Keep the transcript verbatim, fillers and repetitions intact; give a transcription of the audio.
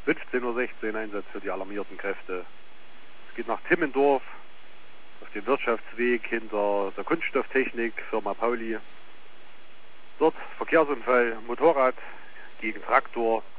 fünfzehn Uhr sechzehn Einsatz für die alarmierten Kräfte. Es geht nach Timmendorf, auf dem Wirtschaftsweg hinter der Kunststofftechnik, Firma Pauli. Dort Verkehrsunfall, Motorrad gegen Traktor.